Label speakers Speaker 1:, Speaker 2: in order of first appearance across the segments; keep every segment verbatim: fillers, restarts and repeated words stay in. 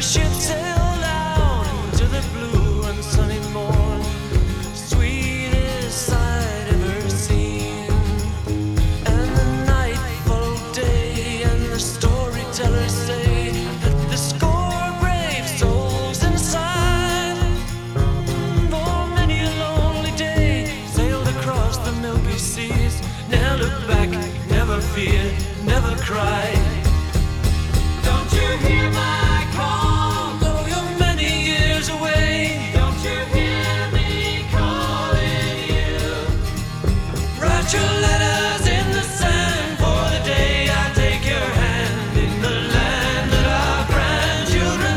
Speaker 1: ship sailed out into the blue and sunny morn, sweetest sight ever seen. And the night followed day, and the storytellers say that the score brave souls inside, for many a lonely day, sailed across the milky seas. Never looked back, never feared, never cried. Don't you hear my call? Though you're many years away, don't you hear me calling you? Write your letters in the sand for the day I take your hand in the land that our grandchildren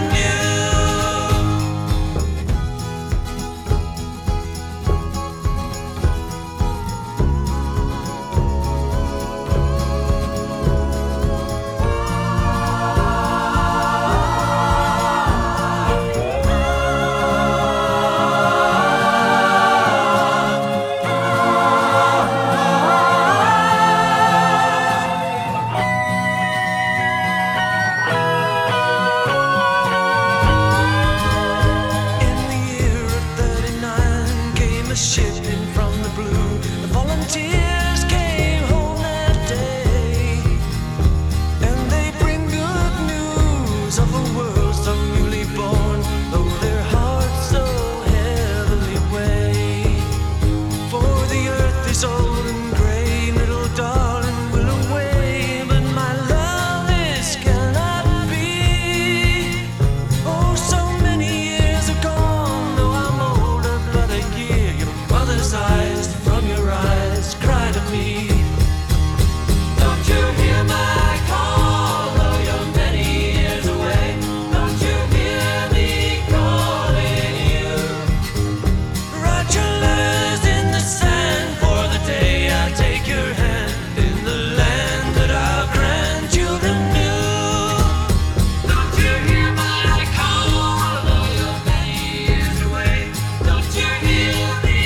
Speaker 1: shipping from the blue. The volunteers came home that day, and they bring good news of a world so newly born, though their hearts so heavily weigh. For the earth is old and gray, little darling will away, but my love, this cannot be. Oh, so many years are gone, though I'm older but a year. Mother's eyes from your eyes cry to me. Don't you hear my call? Though you're many years away, don't you hear me calling you? Write your letters in the sand for the day I take your hand in the land that our grandchildren knew. Don't you hear my call? Though you're many years away, don't you hear me?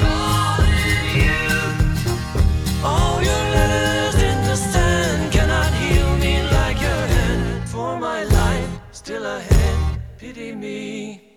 Speaker 1: All your letters in the sand cannot heal me like your hand. For my life still ahead, pity me.